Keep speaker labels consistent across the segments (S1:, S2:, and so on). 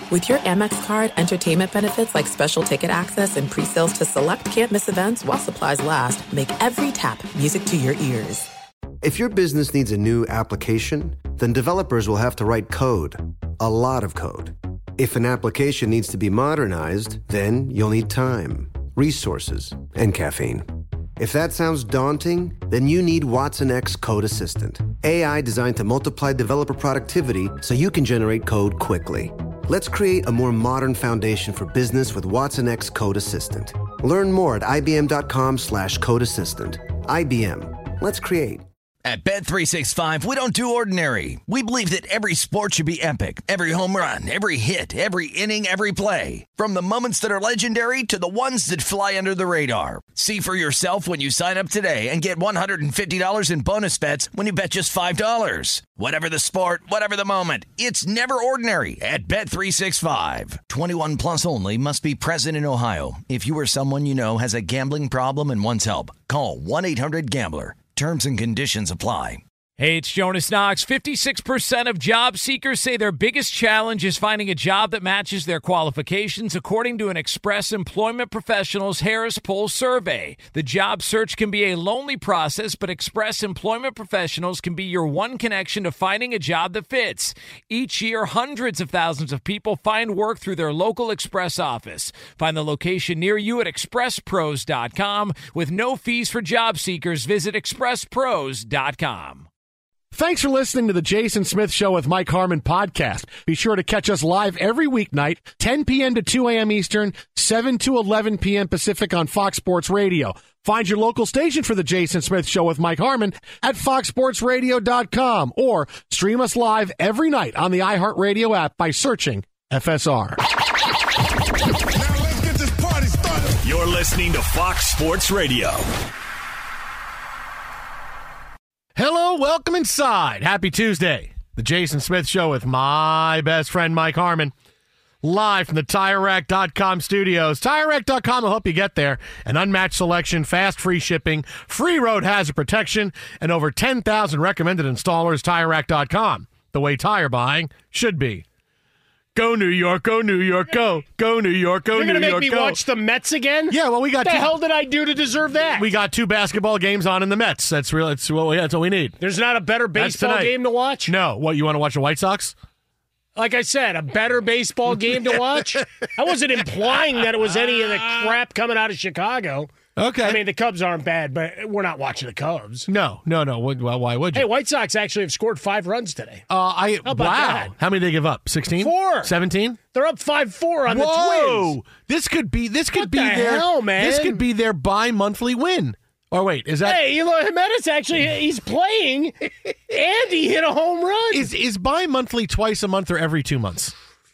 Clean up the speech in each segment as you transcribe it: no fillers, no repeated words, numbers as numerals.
S1: With your Amex card, entertainment benefits like special ticket access and pre-sales to select can't-miss events while supplies last make every tap music to your ears.
S2: If your business needs a new application, then developers will have to write code. A lot of code. If an application needs to be modernized, then you'll need time, resources, and caffeine. If that sounds daunting, then you need Watson X Code Assistant. AI designed to multiply developer productivity so you can generate code quickly. Let's create a more modern foundation for business with Watson X Code Assistant. Learn more at ibm.com/code assistant. IBM. Let's create.
S3: At Bet365, we don't do ordinary. We believe that every sport should be epic. Every home run, every hit, every inning, every play. From the moments that are legendary to the ones that fly under the radar. See for yourself when you sign up today and get $150 in bonus bets when you bet just $5. Whatever the sport, whatever the moment, it's never ordinary at Bet365. 21 plus only. Must be present in Ohio. If you or someone you know has a gambling problem and wants help, call 1-800-GAMBLER. Terms and conditions apply.
S4: Hey, it's Jonas Knox. 56% of job seekers say their biggest challenge is finding a job that matches their qualifications, according to an Express Employment Professionals Harris Poll survey. The job search can be a lonely process, but Express Employment Professionals can be your one connection to finding a job that fits. Each year, hundreds of thousands of people find work through their local Express office. Find the location near you at expresspros.com. With no fees for job seekers, visit expresspros.com.
S5: Thanks for listening to the Jason Smith Show with Mike Harmon podcast. Be sure to catch us live every weeknight, 10 p.m. to 2 a.m. Eastern, 7 to 11 p.m. Pacific on Fox Sports Radio. Find your local station for the Jason Smith Show with Mike Harmon at foxsportsradio.com or stream us live every night on the iHeartRadio app by searching FSR.
S6: Now let's get this party started.
S7: You're listening to Fox Sports Radio.
S5: Hello, welcome inside. Happy Tuesday. The Jason Smith Show with my best friend, Mike Harmon. Live from the TireRack.com studios. TireRack.com will help you get there. An unmatched selection, fast free shipping, free road hazard protection, and over 10,000 recommended installers. TireRack.com, the way tire buying should be. Go New York, go New York, go. Go New York, go New York, go.
S8: You're going to make me watch the Mets again?
S5: Yeah, well, we got
S8: what the hell did I do to deserve that?
S5: We got 2 basketball games on in the Mets. That's real. That's what we need.
S8: There's not a better baseball game to watch?
S5: No. What, you want to watch the White Sox?
S8: Like I said, a better baseball game to watch? I wasn't implying that it was any of the crap coming out of Chicago.
S5: Okay.
S8: I mean, the Cubs aren't bad, but we're not watching the Cubs.
S5: No. Well, why would you?
S8: Hey, White Sox actually have scored 5 runs today.
S5: How about that? How many did they give up? 16?
S8: 4.
S5: 17?
S8: They're up 5-4 on the Twins.
S5: This could be
S8: What the hell, man?
S5: This could be their bi-monthly win. Or wait, is that?
S8: Hey, Jimenez actually, he's playing, and he hit a home run.
S5: Is bi-monthly twice a month or every 2 months?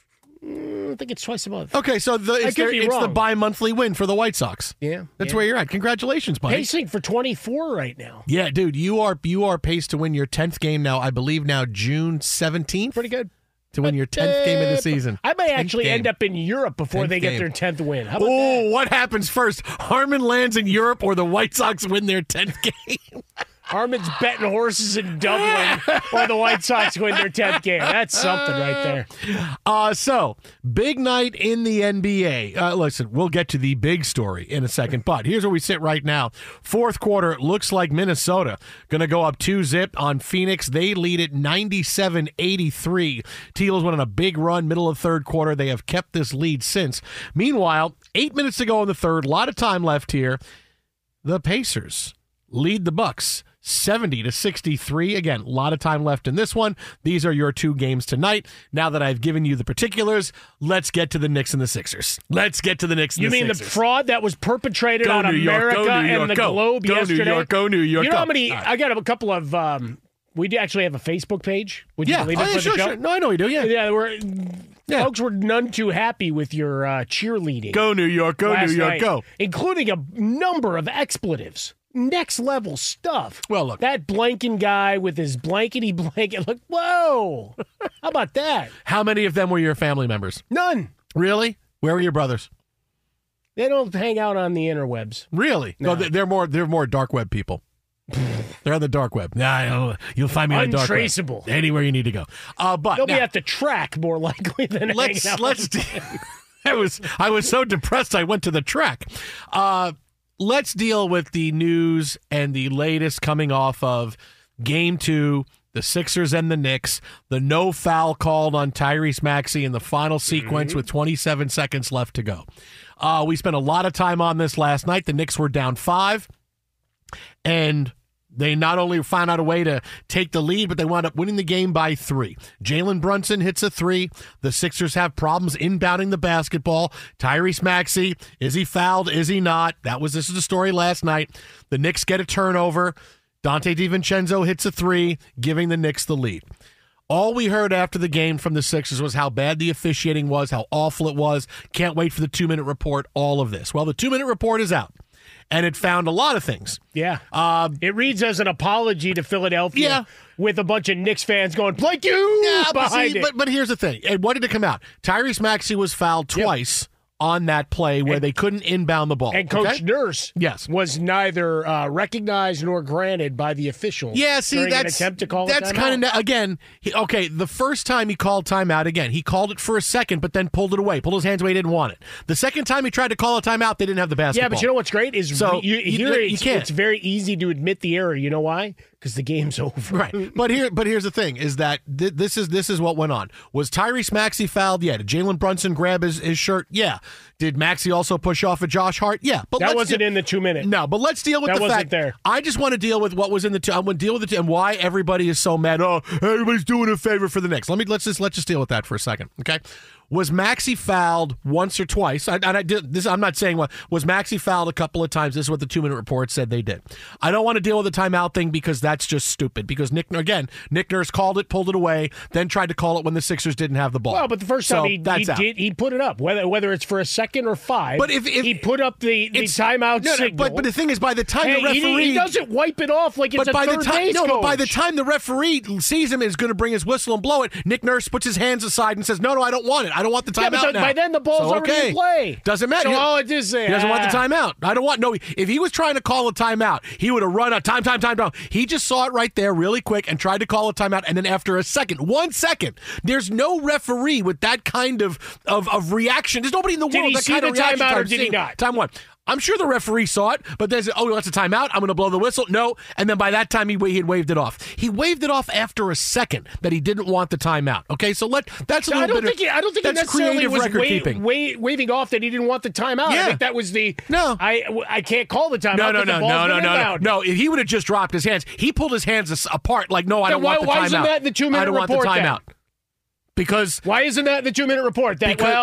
S8: I think it's twice a month.
S5: Okay, so it's the bi-monthly win for the White Sox.
S8: Yeah.
S5: That's where you're at. Congratulations, Mike.
S8: Pacing for 24 right now.
S5: Yeah, dude, you are paced to win your 10th game now, I believe now June 17th.
S8: Pretty good.
S5: To win your 10th game of the season.
S8: I may actually end up in Europe before they get their 10th win. How about that?
S5: What happens first? Harmon lands in Europe or the White Sox win their 10th game?
S8: Harmon's betting horses in Dublin while the White Sox win their 10th game. That's something right there.
S5: So, big night in the NBA. Listen, we'll get to the big story in a second, but here's where we sit right now. Fourth quarter, it looks like Minnesota going to go up 2-0 on Phoenix. They lead it 97-83. Teals went on a big run, middle of third quarter. They have kept this lead since. Meanwhile, 8 minutes to go in the third, a lot of time left here. The Pacers lead the Bucks 70-63. Again, a lot of time left in this one. These are your 2 games tonight. Now that I've given you the particulars, let's get to the Knicks and the Sixers. Let's get to the Knicks and the Sixers.
S8: You mean the fraud that was perpetrated on America and the Globe yesterday?
S5: Go New York, go New York.
S8: You know how many? I got a couple of. We actually have a Facebook page. Would you believe it for the show?
S5: Sure. No, I know we do. Yeah.
S8: Folks were none too happy with your cheerleading.
S5: Go New York, go New York,
S8: night,
S5: go.
S8: Including a number of expletives. Next level stuff.
S5: Well, look.
S8: That blanking guy with his blankety blanket. Look, whoa. How about that?
S5: How many of them were your family members?
S8: None.
S5: Really? Where were your brothers?
S8: They don't hang out on the interwebs.
S5: Really?
S8: No.
S5: They're more dark web people. They're on the dark web. Nah, you'll find me on the dark web.
S8: Untraceable.
S5: Anywhere you need to go. But
S8: They'll be at the track more likely than hanging out.
S5: I was so depressed I went to the track. Let's deal with the news and the latest coming off of Game 2, the Sixers and the Knicks, the no foul called on Tyrese Maxey in the final sequence with 27 seconds left to go. We spent a lot of time on this last night. The Knicks were down 5, and they not only found out a way to take the lead, but they wound up winning the game by 3. Jalen Brunson hits a 3. The Sixers have problems inbounding the basketball. Tyrese Maxey, is he fouled? Is he not? This is the story last night. The Knicks get a turnover. Dante DiVincenzo hits a 3, giving the Knicks the lead. All we heard after the game from the Sixers was how bad the officiating was, how awful it was. Can't wait for the 2-minute report, all of this. Well, the 2-minute report is out. And it found a lot of things.
S8: Yeah. It reads as an apology to Philadelphia with a bunch of Knicks fans going, like you, behind it.
S5: But here's the thing. And what did it come out? Tyrese Maxey was fouled twice on that play where they couldn't inbound the ball.
S8: And Coach Nurse was neither recognized nor granted by the officials.
S5: Yeah, see,
S8: during
S5: that's
S8: an attempt to call
S5: that's kind of again. The first time he called timeout again, he called it for a second, but then pulled it away, pulled his hands away, didn't want it. The second time he tried to call a timeout, they didn't have the basketball.
S8: Yeah, but you know what's great is
S5: you
S8: it's very easy to admit the error. You know why? Because the game's over.
S5: Right. But here's the thing: is that this is what went on. Was Tyrese Maxey fouled? Yeah. Did Jalen Brunson grab his shirt? Yeah. Did Maxey also push off of Josh Hart? Yeah. But
S8: that wasn't in the 2 minutes.
S5: No, but let's deal with
S8: that
S5: the
S8: wasn't
S5: fact.
S8: There.
S5: I just want to deal with what was in the 2. I want to deal with it and why everybody is so mad. Oh, everybody's doing a favor for the Knicks. Let's just deal with that for a second. Okay. Was Maxey fouled once or twice? I'm not saying what. Was Maxey fouled a couple of times? This is what the 2-minute report said they did. I don't want to deal with the timeout thing because that's just stupid. Because Nick Nurse called it, pulled it away, then tried to call it when the Sixers didn't have the ball.
S8: Well, but the first time he put it up, whether it's for a second or 5.
S5: But if
S8: he put up the timeout signal.
S5: But the thing is, by the time the referee
S8: he doesn't wipe it off like it's a third base coach.
S5: But by the time the referee sees him and is going to bring his whistle and blow it, Nick Nurse puts his hands aside and says, "No, I don't want it. I don't want the timeout now."
S8: By then the ball's already in play.
S5: Doesn't matter.
S8: So
S5: he doesn't want the timeout. I don't want. No, if he was trying to call a timeout, he would have run a time. He just saw it right there really quick and tried to call a timeout. And then after 1 second, there's no referee with that kind of reaction. There's nobody in the world that kind of reaction.
S8: Did he see the timeout or did he not?
S5: Time 1. I'm sure the referee saw it, but there's, that's a timeout. I'm going to blow the whistle. No. And then by that time, he had waved it off. He waved it off after a second that he didn't want the timeout. Okay, so that's a little bit
S8: I don't think
S5: that's
S8: he necessarily
S5: creative
S8: was
S5: record keeping.
S8: Waving off that he didn't want the timeout.
S5: Yeah.
S8: I think that was the
S5: no.
S8: I can't call the timeout.
S5: No. If he would have just dropped his hands, he pulled his hands apart like, no, I don't want the timeout.
S8: Why isn't that the 2-minute report?
S5: I don't want the timeout. Because
S8: why isn't that the 2-minute report?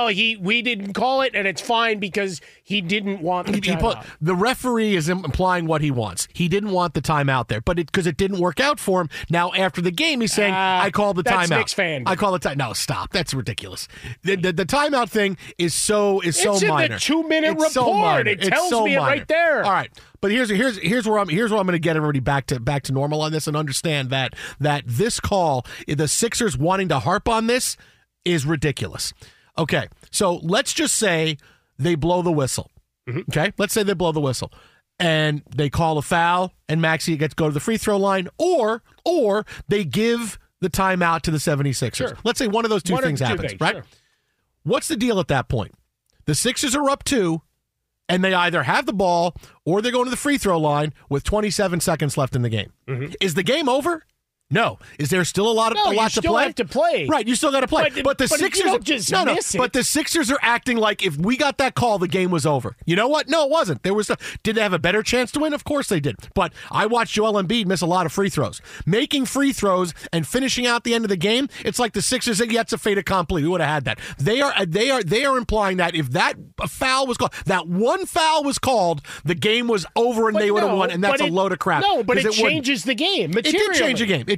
S8: We didn't call it and it's fine because he didn't want the timeout.
S5: The referee is implying what he wants. He didn't want the timeout there, but because it didn't work out for him. Now after the game, he's saying, "I called the timeout."
S8: Knicks fan.
S5: I call the timeout. No, stop. That's ridiculous. The timeout thing is so minor.
S8: It's in the 2-minute report.
S5: So
S8: it tells me it right there.
S5: All right. But here's where I'm going to get everybody back to normal on this and understand that this call, the Sixers wanting to harp on this, is ridiculous. Okay, so let's just say they blow the whistle. Mm-hmm. Okay, let's say they blow the whistle and they call a foul and Maxey gets to go to the free throw line, or they give the timeout to the 76ers.
S8: Sure.
S5: Let's say one of those two things happens, right?
S8: Sure.
S5: What's the deal at that point? The Sixers are up 2. And they either have the ball or they're going to the free throw line with 27 seconds left in the game. Mm-hmm. Is the game over? No. Is there still a lot to play?
S8: You still have to play.
S5: Right, you still got to play. But the Sixers
S8: don't just miss it.
S5: But the Sixers are acting like if we got that call, the game was over. You know what? No, it wasn't. Did they have a better chance to win? Of course they did. But I watched Joel Embiid miss a lot of free throws. Making free throws and finishing out the end of the game, it's like the Sixers said, it's a fait accompli. We would have had that. They are implying that if that foul was called, that one foul was called, the game was over and they would have won, and that's a load of crap.
S8: No, but it changes the game materially.
S5: It did change the game. It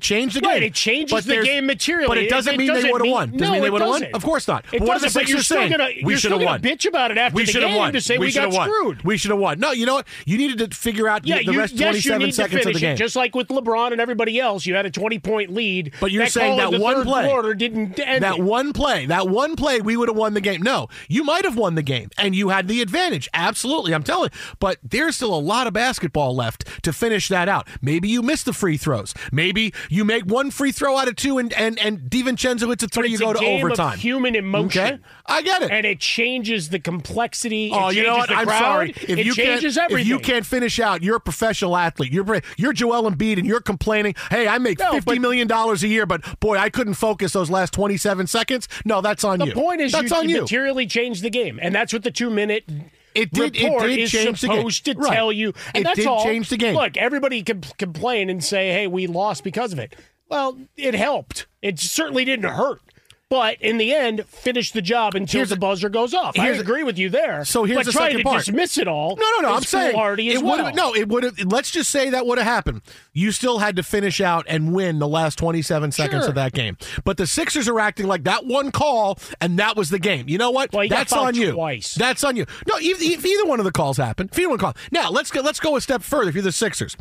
S5: It changed the game.
S8: Right, it changes the game materially.
S5: But it doesn't mean they would have won. Doesn't mean they would have won? Of course not.
S8: It doesn't, but you're still going to bitch about it after the game to say we got screwed.
S5: We should have won. No, you know what? You needed to figure out the rest 27 seconds of the game.
S8: Just like with LeBron and everybody else, you had a 20-point lead.
S5: But you're saying that one play
S8: didn't end
S5: that one play, we would have won the game. No, you might have won the game, and you had the advantage. Absolutely, I'm telling you. But there's still a lot of basketball left to finish that out. Maybe you miss the free throws. Maybe you make one free throw out of two, and DiVincenzo hits a three. You go to overtime.
S8: Of human emotion.
S5: Okay, I get it,
S8: and it changes the complexity.
S5: Oh, you know what? I'm sorry.
S8: It changes everything.
S5: If you can't finish out, you're a professional athlete. You're Joel Embiid, and you're complaining. Hey, I make $50 million a year, but boy, I couldn't focus those last 27 seconds. No, that's on you.
S8: The point is, you materially changed the game, and that's what the 2-minute.
S5: It did change
S8: supposed
S5: the game.
S8: to tell you, and that's all.
S5: Change the game.
S8: Look, everybody can complain and say, "Hey, we lost because of it." Well, it helped. It certainly didn't hurt. But in the end, finish the job until the buzzer goes off. I agree with you there.
S5: So here's the second part.
S8: Trying to dismiss it all.
S5: No. I'm saying
S8: it would have.
S5: No, it would have. Let's just say that would have happened. You still had to finish out and win the last 27 seconds of that game. But the Sixers are acting like that one call and that was the game. You know what?
S8: Well,
S5: that's on you.
S8: Twice.
S5: That's on you. No, if either one of the calls happened, now let's go a step further. If you're the Sixers.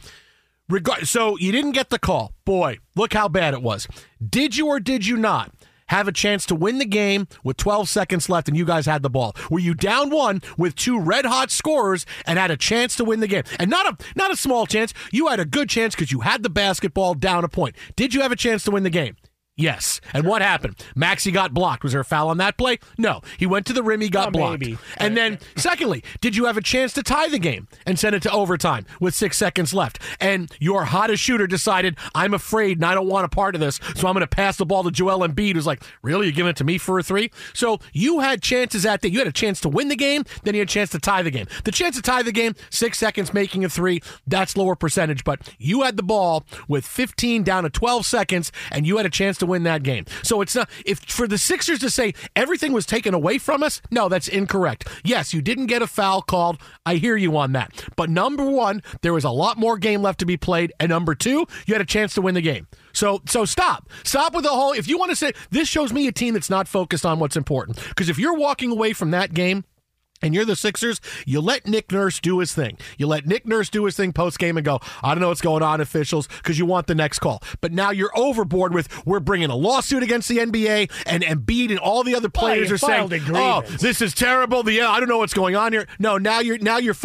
S5: So you didn't get the call. Boy, look how bad it was. Did you or did you not have a chance to win the game with 12 seconds left and you guys had the ball? Were you down one with two red-hot scorers and had a chance to win the game? And not a small chance. You had a good chance because you had the basketball down a point. Did you have a chance to win the game? Yes. And what happened? Maxey got blocked. Was there a foul on that play? No. He went to the rim. He got blocked.
S8: Maybe.
S5: And then, secondly, did you have a chance to tie the game and send it to overtime with 6 seconds left? And your hottest shooter decided, I'm afraid and I don't want a part of this, so I'm going to pass the ball to Joel Embiid, who's like, really? You're giving it to me for a three? So you had chances at that. You had a chance to win the game, then you had a chance to tie the game. The chance to tie the game, 6 seconds making a three, that's lower percentage. But you had the ball with 15 down to 12 seconds, and you had a chance to win that game. So it's not, if for the Sixers to say everything was taken away from us, no, that's incorrect. Yes, you didn't get a foul called. I hear you on that. But number one, there was a lot more game left to be played. And number two, you had a chance to win the game. So stop with the whole, if you want to say, this shows me a team that's not focused on what's important. Because if you're walking away from that game, and you're the Sixers, you let Nick Nurse do his thing. You let Nick Nurse do his thing post-game and go, I don't know what's going on, officials, because you want the next call. But now you're overboard with, we're bringing a lawsuit against the NBA, and Embiid and all the other players are saying, oh, this is terrible. I don't know what's going on here. No, now you're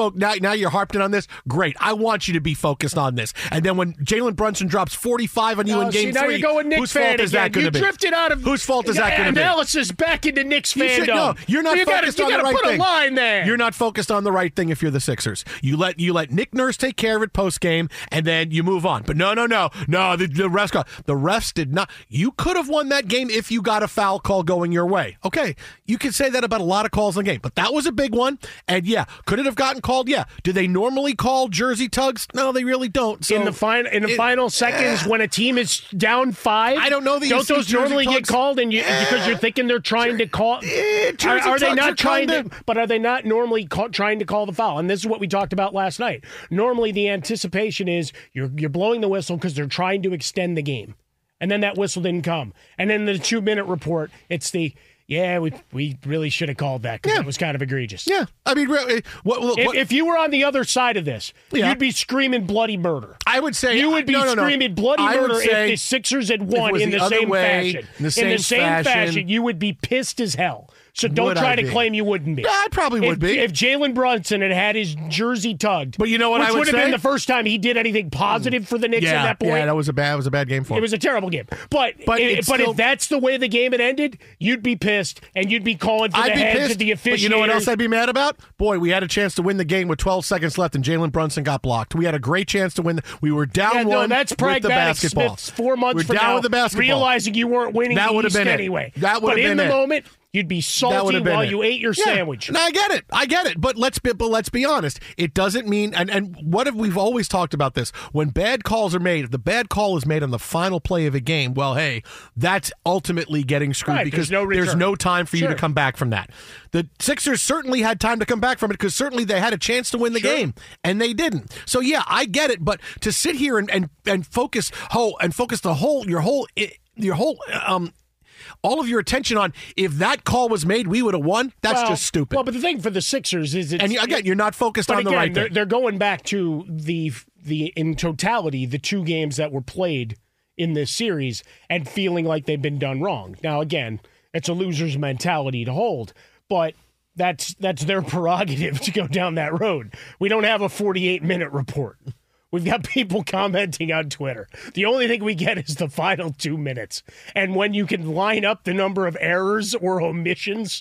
S5: harping on this. Great. I want you to be focused on this. And then when Jalen Brunson drops 45 on you in game 3,
S8: now you're going Knicks
S5: whose fault is that going to be?
S8: You drifted out of
S5: whose fault is that going to be?
S8: Analysis back into Knicks fandom.
S5: No, you're not focused on the right thing.
S8: There.
S5: You're not focused on the right thing if you're the Sixers. You let Nick Nurse take care of it post game, and then you move on. But no. The refs did not. You could have won that game if you got a foul call going your way. Okay, you can say that about a lot of calls in the game, but that was a big one. And yeah, could it have gotten called? Yeah. Do they normally call jersey tugs? No, they really don't. So
S8: in the final seconds when a team is down 5,
S5: I don't know that
S8: don't those normally get called, and because you're thinking they're trying to call. Are they not trying to? But are they not normally trying to call the foul? And this is what we talked about last night. Normally the anticipation is you're blowing the whistle because they're trying to extend the game. And then that whistle didn't come. And then the 2-minute report, it's we really should have called that because it was kind of egregious.
S5: Yeah. I mean,
S8: if you were on the other side of this, you'd be screaming bloody murder.
S5: I would say
S8: you would be screaming bloody murder if the Sixers had won in the same fashion. In the same fashion, you would be pissed as hell. So don't try to claim you wouldn't be.
S5: I probably would be.
S8: If Jalen Brunson had his jersey tugged.
S5: But you know what I would say?
S8: Which would have been the first time he did anything positive for the Knicks at that point.
S5: Yeah, that was a bad game for him.
S8: It was a terrible game. But if that's the way the game had ended, you'd be pissed, and you'd be calling for the heads of the officiators.
S5: But you know what else I'd be mad about? Boy, we had a chance to win the game with 12 seconds left, and Jalen Brunson got blocked. We had a great chance to win. We were down one
S8: that's
S5: with the basketball.
S8: Smith's 4 months
S5: we're
S8: from
S5: down
S8: now,
S5: with the basketball.
S8: Realizing you weren't winning
S5: that
S8: the
S5: would have
S8: East
S5: been
S8: anyway.
S5: That would have been
S8: in the moment, You'd be salty while you ate your sandwich.
S5: No, I get it. But let's be honest. It doesn't mean, and what if we've always talked about this? When bad calls are made, if the bad call is made on the final play of a game, well, hey, that's ultimately getting screwed because there's no time for you to come back from that. The Sixers certainly had time to come back from it because certainly they had a chance to win the game, and they didn't. So, yeah, I get it. But to sit here and focus all of your attention on if that call was made, we would have won. That's just stupid.
S8: Well, but the thing for the Sixers is,
S5: you're not focused on the right thing.
S8: They're going back to the in totality the 2 games that were played in this series and feeling like they've been done wrong. Now, again, it's a loser's mentality to hold, but that's their prerogative to go down that road. We don't have a 48-minute report. We've got people commenting on Twitter. The only thing we get is the final 2 minutes. And when you can line up the number of errors or omissions,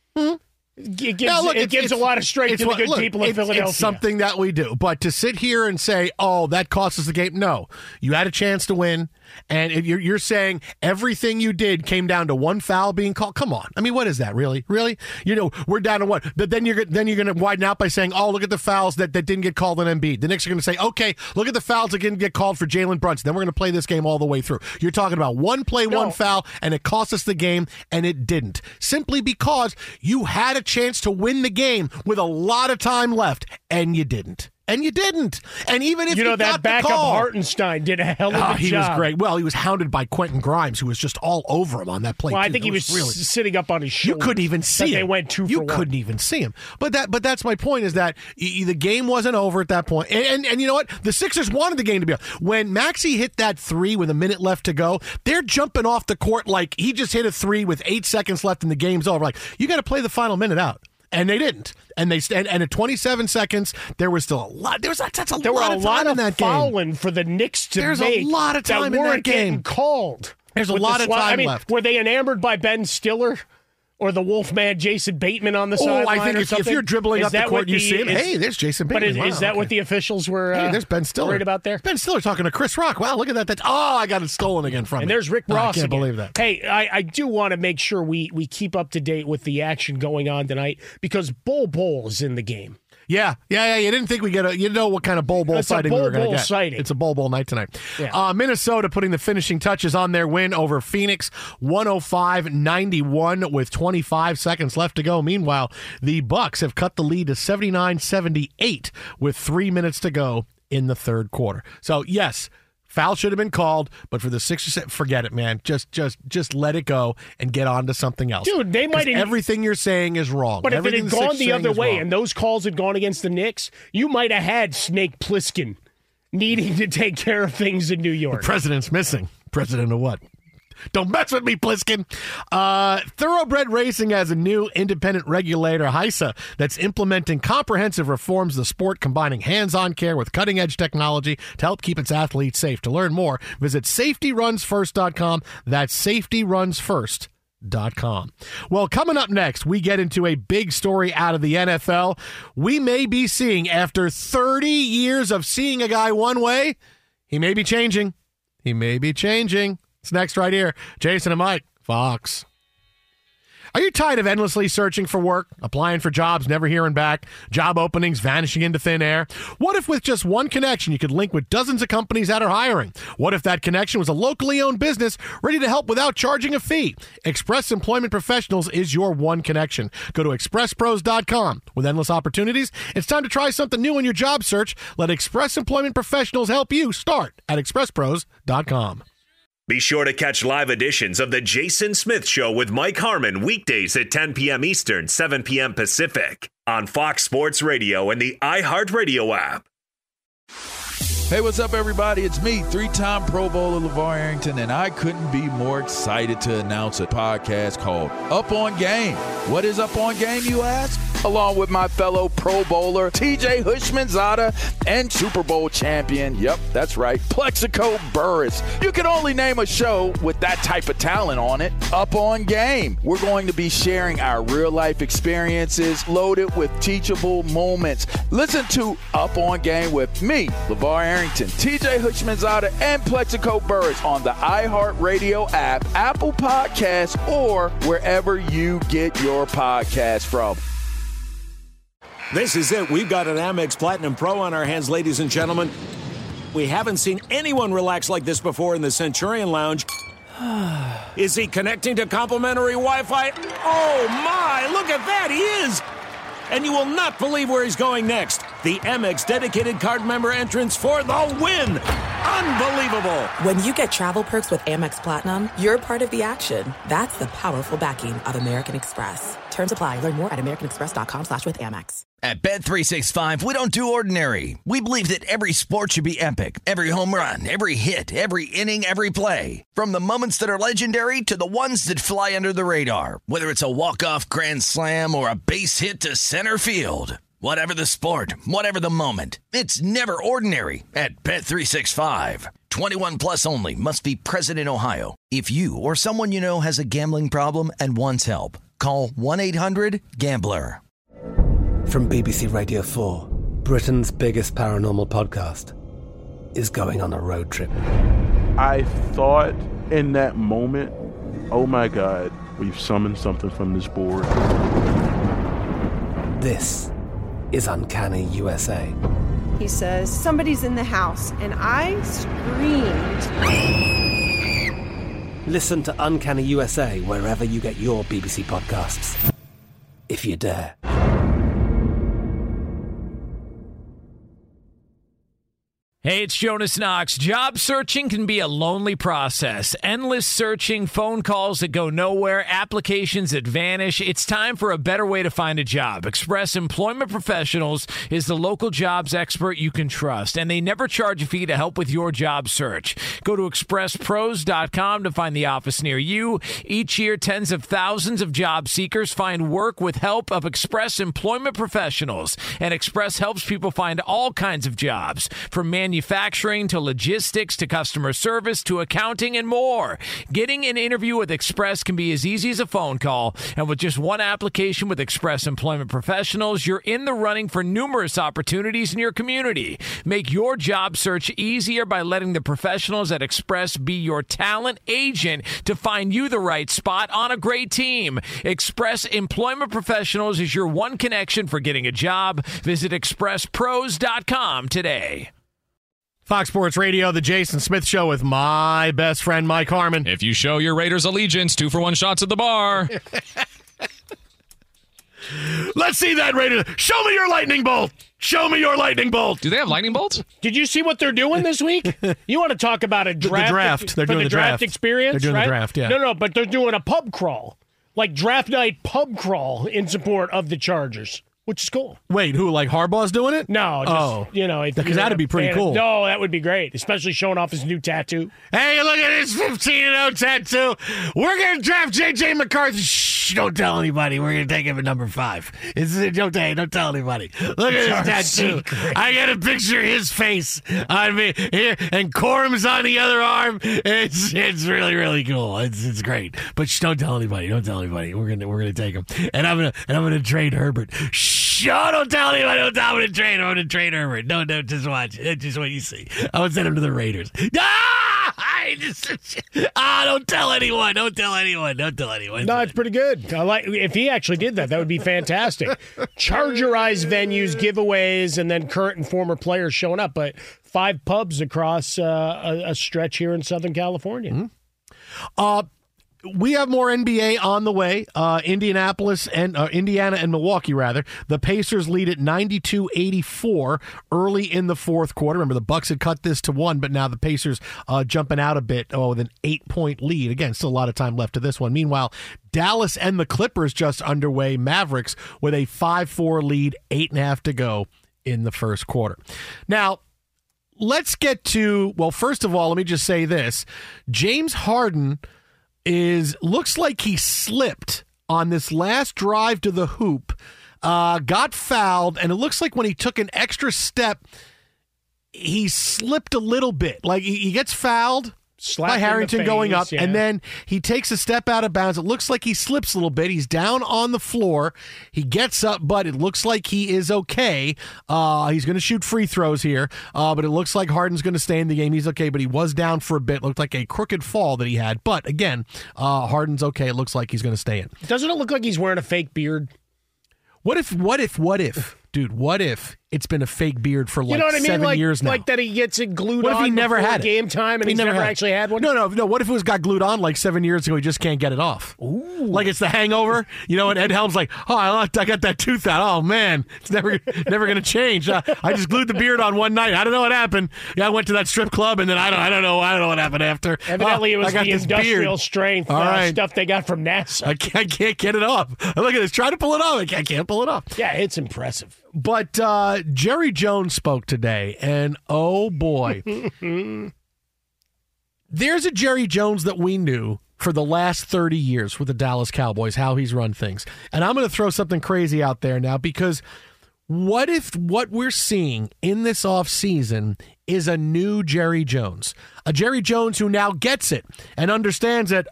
S8: it gives a lot of strength to the good people in Philadelphia.
S5: It's something that we do. But to sit here and say, oh, that cost us the game, no. You had a chance to win, and you're saying everything you did came down to one foul being called. Come on. I mean, what is that, really? Really? We're down to what? But then you're going to widen out by saying, oh, look at the fouls that didn't get called on Embiid. The Knicks are going to say, okay, look at the fouls that didn't get called for Jalen Brunson. Then we're going to play this game all the way through. You're talking about one play, one foul, and it cost us the game, and it didn't. Simply because you had a chance to win the game with a lot of time left, and you didn't. And even if you
S8: that backup Hartenstein did a hell of a job.
S5: He was great. Well, he was hounded by Quentin Grimes, who was just all over him on that play.
S8: Well, I think he was sitting up on his shoulder.
S5: You couldn't even see him.
S8: They went 2 for 1.
S5: You couldn't even see him. But that's my point, is that the game wasn't over at that point. And you know what? The Sixers wanted the game to be over. When Maxey hit that 3 with a minute left to go, they're jumping off the court like he just hit a 3 with 8 seconds left and the game's over. Like, you got to play the final minute out. And they didn't. And at 27 seconds, there was still a lot. There were a lot of that
S8: fouling for the Knicks to
S5: There's
S8: make.
S5: There's a lot of time in that game.
S8: Called.
S5: There's a lot of time left.
S8: Were they enamored by Ben Stiller? Or the Wolfman Jason Bateman on the sideline?
S5: I think if you're dribbling up the court and you see him, hey, there's Jason Bateman.
S8: But is that what the officials were
S5: there's Ben Stiller.
S8: worried about there?
S5: Ben Stiller talking to Chris Rock. Wow, look at that. I got it stolen again from me.
S8: And there's Rick Ross
S5: I can't believe that.
S8: Hey, I do want to make sure we keep up to date with the action going on tonight because Bol is in the game.
S5: Yeah. You didn't think we get what kind of Bol sighting we were going to get.
S8: Sighting.
S5: It's a Bol night tonight.
S8: Yeah.
S5: Minnesota putting the finishing touches on their win over Phoenix, 105-91 with 25 seconds left to go. Meanwhile, the Bucks have cut the lead to 79-78 with 3 minutes to go in the third quarter. So, yes, foul should have been called, but for the Sixers, forget it, man. Just let it go and get on to something else.
S8: Dude, they might have...
S5: Everything you're saying is wrong.
S8: But
S5: everything
S8: if it had gone the other way and those calls had gone against the Knicks, you might have had Snake Plissken needing to take care of things in New York.
S5: The president's missing. President of what? Don't mess with me, Pliskin. Thoroughbred Racing has a new independent regulator, HISA, that's implementing comprehensive reforms of the sport, combining hands-on care with cutting-edge technology to help keep its athletes safe. To learn more, visit safetyrunsfirst.com. That's safetyrunsfirst.com. Well, coming up next, we get into a big story out of the NFL. We may be seeing, after 30 years of seeing a guy one way, he may be changing. It's next right here. Jason and Mike, Fox. Are you tired of endlessly searching for work, applying for jobs, never hearing back, job openings vanishing into thin air? What if with just one connection you could link with dozens of companies that are hiring? What if that connection was a locally owned business ready to help without charging a fee? Express Employment Professionals is your one connection. Go to expresspros.com. With endless opportunities, it's time to try something new in your job search. Let Express Employment Professionals help you. Start at expresspros.com.
S7: Be sure to catch live editions of The Jason Smith Show with Mike Harmon weekdays at 10 p.m. Eastern, 7 p.m. Pacific on Fox Sports Radio and the iHeartRadio app.
S9: Hey, what's up, everybody? It's me, 3-time Pro Bowler LeVar Arrington, and I couldn't be more excited to announce a podcast called Up On Game. What is Up On Game, you ask? along with my fellow Pro Bowler, TJ Houshmandzadeh, and Super Bowl champion, yep, that's right, Plexico Burress. You can only name a show with that type of talent on it. Up on Game. We're going to be sharing our real-life experiences loaded with teachable moments. Listen to Up on Game with me, LeVar Arrington, TJ Houshmandzadeh, and Plexico Burress on the iHeartRadio app, Apple Podcasts, or wherever you get your podcast from.
S10: This is it. We've got an Amex Platinum Pro on our hands, ladies and gentlemen. We haven't seen anyone relax like this before in the Centurion Lounge. Is he connecting to complimentary Wi-Fi? Oh, my. Look at that. He is. And you will not believe where he's going next. The Amex dedicated card member entrance for the win. Unbelievable.
S1: When you get travel perks with Amex Platinum, you're part of the action. That's the powerful backing of American Express. Terms apply. Learn more at americanexpress.com/withAmex.
S3: At Bet365, we don't do ordinary. We believe that every sport should be epic. Every home run, every hit, every inning, every play. From the moments that are legendary to the ones that fly under the radar. Whether it's a walk-off grand slam or a base hit to center field. Whatever the sport, whatever the moment, it's never ordinary at Bet365. 21 plus only. Must be present in Ohio. If you or someone you know has a gambling problem and wants help, call 1-800-GAMBLER.
S11: From BBC Radio 4, Britain's biggest paranormal podcast is going on a road trip.
S12: I thought in that moment, oh my God, we've summoned something from this board.
S11: This is Uncanny USA.
S13: He says, somebody's in the house, and I screamed.
S11: Listen to Uncanny USA wherever you get your BBC podcasts, if you dare.
S4: Hey, it's Jonas Knox. Job searching can be a lonely process. Endless searching, phone calls that go nowhere, applications that vanish. It's time for a better way to find a job. Express Employment Professionals is the local jobs expert you can trust, and they never charge a fee to help with your job search. Go to expresspros.com to find the office near you. Each year, tens of thousands of job seekers find work with help of Express Employment Professionals, and Express helps people find all kinds of jobs, from manufacturing to logistics to customer service to accounting and more. Getting an interview with Express can be as easy as a phone call, and with just one application with Express Employment Professionals, you're in the running for numerous opportunities in your community. Make your job search easier by letting the professionals at Express be your talent agent to find you the right spot on a great team. Express Employment Professionals is your one connection for getting a job. Visit expresspros.com today.
S5: Fox Sports Radio, the Jason Smith Show with my best friend, Mike Harmon.
S14: If you show your Raiders allegiance, 2-for-1 shots at the bar.
S5: Let's see that, Raiders. Show me your lightning bolt. Show me your lightning bolt.
S14: Do they have lightning bolts?
S8: Did you see what they're doing this week? You want to talk about a draft?
S5: The draft. They're doing the draft
S8: experience,
S5: They're doing
S8: right?
S5: the draft, yeah.
S8: No, but they're doing a pub crawl. Like draft night pub crawl in support of the Chargers. Which is cool.
S5: Wait, who, like Harbaugh's doing it?
S8: No, just,
S5: because that'd be pretty cool.
S8: No, that would be great, especially showing off his new tattoo.
S5: Hey, look at his 15-0 tattoo. We're going to draft J.J. McCarthy. Shh, don't tell anybody. We're going to take him at number 5. Don't tell anybody. Look at his tattoo. Secret. I got a picture of his face on me here, and Corum's on the other arm. It's really, really cool. It's great. But don't tell anybody. Don't tell anybody. We're gonna take him. And I'm gonna trade Herbert. Shh. Oh, don't tell anybody. I'm going to trade Herbert. No, just watch. Just what you see. I would send him to the Raiders. Don't tell anyone. Don't tell anyone.
S8: No, it's pretty good. I like if he actually did that. That would be fantastic. Chargerized venues, giveaways, and then current and former players showing up. But 5 pubs across a stretch here in Southern California.
S5: Mm-hmm. We have more NBA on the way. Indiana and Milwaukee, rather. The Pacers lead at 92-84 early in the fourth quarter. Remember, the Bucks had cut this to 1, but now the Pacers jumping out a bit with an 8-point lead. Again, still a lot of time left to this one. Meanwhile, Dallas and the Clippers just underway. Mavericks with a 5-4 lead, 8.5 to go in the first quarter. Now, let's get to, well, first of all, let me just say this. James Harden looks like he slipped on this last drive to the hoop got fouled, and it looks like when he took an extra step, he slipped a little bit. Like he gets fouled by Harrington going up, and then he takes a step out of bounds. It looks like he slips a little bit. He's down on the floor. He gets up, but it looks like he is okay. He's going to shoot free throws here, but it looks like Harden's going to stay in the game. He's okay, but he was down for a bit. Looked like a crooked fall that he had. But again, Harden's okay. It looks like he's going to stay in.
S8: Doesn't it look like he's wearing a fake beard?
S5: What if, dude, what if it's been a fake beard for like 7 years now?
S8: Like that he gets it glued
S5: what
S8: on
S5: if he never had
S8: game time and he's never actually had one?
S5: No. What if it was got glued on like 7 years ago? He just can't get it off.
S8: Ooh.
S5: Like it's the hangover, and Ed Helms like, oh, I got that tooth out. Oh man, it's never going to change. I just glued the beard on one night. I don't know what happened. Yeah, I went to that strip club and then I don't know what happened after.
S8: Evidently, it was the industrial strength stuff they got from NASA.
S5: I can't get it off. Look at this. Try to pull it off. I can't pull it off.
S8: Yeah, it's impressive.
S5: But Jerry Jones spoke today, and oh boy, there's a Jerry Jones that we knew for the last 30 years with the Dallas Cowboys, how he's run things. And I'm going to throw something crazy out there now, because what if what we're seeing in this offseason is a new Jerry Jones? A Jerry Jones who now gets it and understands that,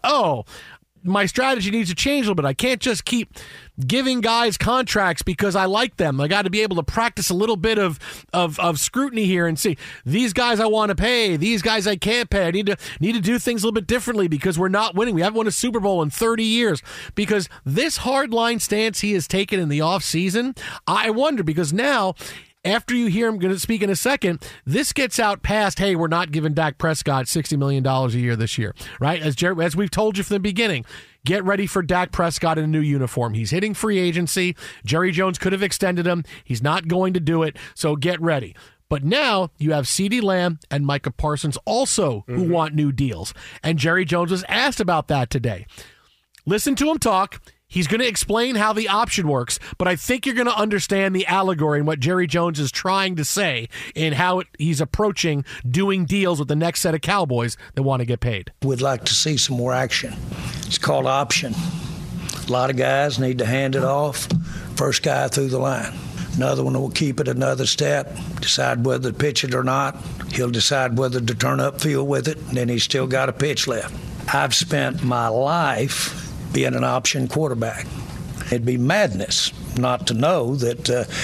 S5: my strategy needs to change a little bit. I can't just keep giving guys contracts because I like them. I got to be able to practice a little bit of scrutiny here and see these guys I want to pay, these guys I can't pay. I need to do things a little bit differently because we're not winning. We haven't won a Super Bowl in 30 years. Because this hardline stance he has taken in the offseason, I wonder, because now, after you hear him going to speak in a second, this gets out past, hey, we're not giving Dak Prescott $60 million a year this year, right? As we've told you from the beginning, get ready for Dak Prescott in a new uniform. He's hitting free agency. Jerry Jones could have extended him. He's not going to do it, so get ready. But now you have CeeDee Lamb and Micah Parsons also who want new deals. And Jerry Jones was asked about that today. Listen to him talk. He's going to explain how the option works, but I think you're going to understand the allegory and what Jerry Jones is trying to say in how he's approaching doing deals with the next set of Cowboys that want to get paid.
S15: We'd like to see some more action. It's called option. A lot of guys need to hand it off. First guy through the line. Another one will keep it another step, decide whether to pitch it or not. He'll decide whether to turn upfield with it, and then he's still got a pitch left. I've spent my life being an option quarterback. It'd be madness not to know that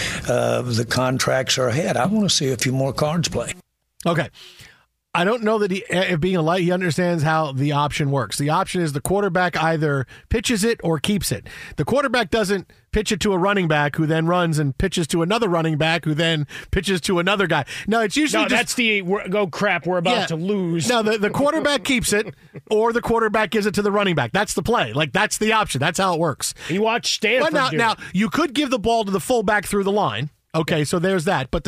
S15: the contracts are ahead. I want to see a few more cards play.
S5: Okay. I don't know that he understands how the option works. The option is the quarterback either pitches it or keeps it. The quarterback doesn't pitch it to a running back who then runs and pitches to another running back who then pitches to another guy. No, it's usually
S8: that's we're about to lose.
S5: No, the quarterback keeps it or the quarterback gives it to the running back. That's the play. Like, that's the option. That's how it works.
S8: You watch Stanford.
S5: Now you could give the ball to the fullback through the line. Okay, so there's that. But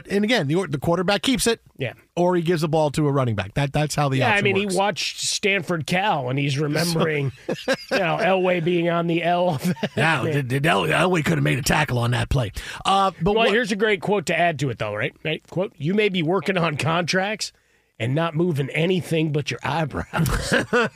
S5: the quarterback keeps it.
S8: Yeah.
S5: Or he gives the ball to a running back. That's how the option works.
S8: He watched Stanford Cal, and he's remembering Elway being on the L.
S5: Now, Elway could have made a tackle on that play.
S8: Here's a great quote to add to it, though, right? Quote, you may be working on contracts and not moving anything but your eyebrows.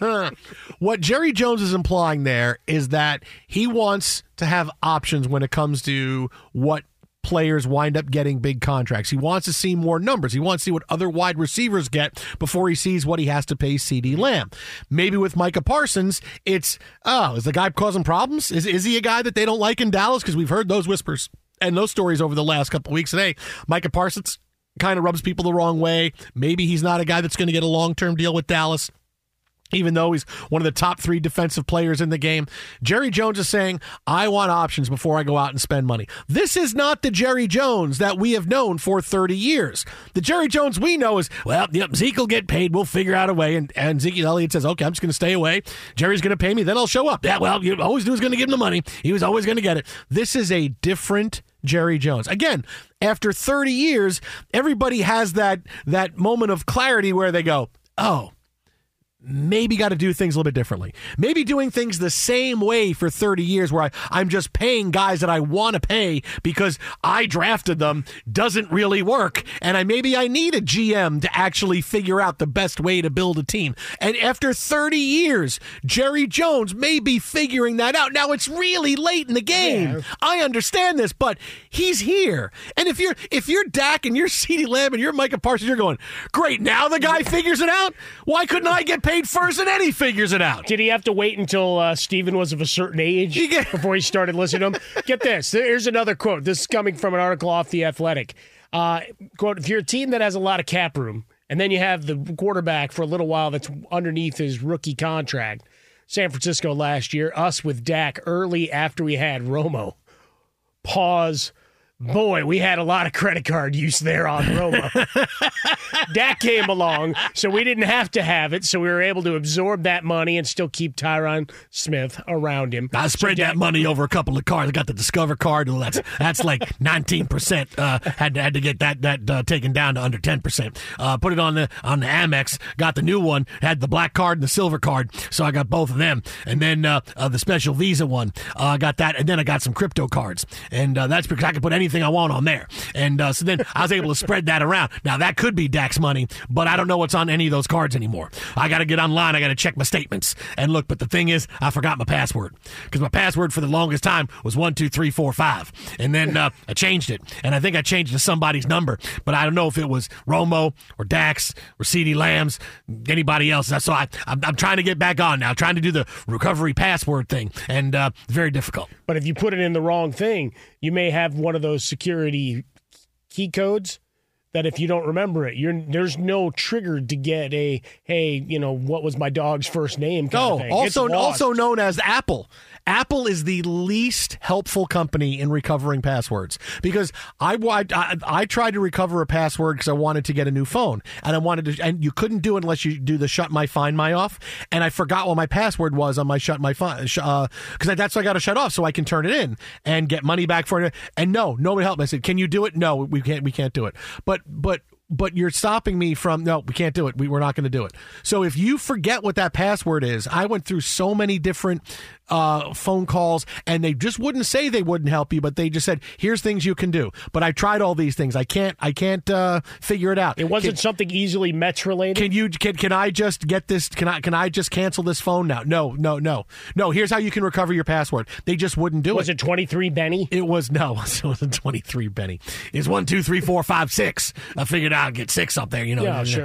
S5: What Jerry Jones is implying there is that he wants to have options when it comes to what players wind up getting big contracts. He wants to see more numbers. He wants to see what other wide receivers get before he sees what he has to pay CeeDee Lamb. Maybe with Micah Parsons, it's, is the guy causing problems? Is he a guy that they don't like in Dallas? Because we've heard those whispers and those stories over the last couple of weeks. Today, Micah Parsons kind of rubs people the wrong way. Maybe he's not a guy that's going to get a long-term deal with Dallas, even though he's one of the top 3 defensive players in the game. Jerry Jones is saying, I want options before I go out and spend money. This is not the Jerry Jones that we have known for 30 years. The Jerry Jones we know is, Zeke will get paid. We'll figure out a way. And Ezekiel Elliott says, okay, I'm just going to stay away. Jerry's going to pay me. Then I'll show up. You always knew he was going to give him the money. He was always going to get it. This is a different Jerry Jones. Again, after 30 years, everybody has that moment of clarity where they go, maybe got to do things a little bit differently. Maybe doing things the same way for 30 years where I'm just paying guys that I want to pay because I drafted them doesn't really work. And maybe I need a GM to actually figure out the best way to build a team. And after 30 years, Jerry Jones may be figuring that out. Now, it's really late in the game. Yeah. I understand this, but he's here. And if you're Dak and you're CeeDee Lamb and you're Micah Parsons, you're going, great, now the guy figures it out? Why couldn't I get paid first and then he figures it out?
S8: Did he have to wait until Steven was of a certain age before he started listening to him? Get this. Here's another quote. This is coming from an article off The Athletic. Quote, if you're a team that has a lot of cap room and then you have the quarterback for a little while that's underneath his rookie contract, San Francisco last year, us with Dak early after we had Romo. Pause. Boy, we had a lot of credit card use there on Romo. Dak came along, so we didn't have to have it, so we were able to absorb that money and still keep Tyron Smith around him.
S5: I spread that money over a couple of cards. I got the Discover card. That's like 19%. Had to get that taken down to under 10%. Put it on the Amex. Got the new one. Had the black card and the silver card, so I got both of them. And then the special Visa one. I got that, and then I got some crypto cards. And that's because I could put anything I want on there. And so then I was able to spread that around. Now, that could be Dak's money, but I don't know what's on any of those cards anymore. I got to get online. I got to check my statements and look. But the thing is, I forgot my password because my password for the longest time was 12345. And then I changed it. And I think I changed it to somebody's number, but I don't know if it was Romo or Dax or CeeDee Lamb's, anybody else. So I'm trying to get back on now, trying to do the recovery password thing. And very difficult.
S8: But if you put it in the wrong thing, you may have one of those security key codes that if you don't remember it, there's no trigger to get a, hey, what was my dog's first name kind of thing.
S5: Also known as Apple. Apple is the least helpful company in recovering passwords because I tried to recover a password because I wanted to get a new phone and you couldn't do it unless you do the Shut My Find My off, and I forgot what my password was on my Shut My Find because that's what I got to shut off so I can turn it in and get money back for it. And no, nobody helped me. I said, "Can you do it?" No, we can't do it. But you're stopping me from, no, we can't do it. We're not going to do it. So if you forget what that password is, I went through so many different phone calls, and they just wouldn't say they wouldn't help you, but they just said, here's things you can do. But I tried all these things. I can't figure it out.
S8: It wasn't something easily Mets related?
S5: Can I just get this? Can I just cancel this phone now? No. Here's how you can recover your password. They just wouldn't do it.
S8: Was it 23 Benny?
S5: It wasn't 23 Benny. It's 1, 2, 3, 4, 5, 6. I figured I'd get 6 up there,
S8: Yeah, sure.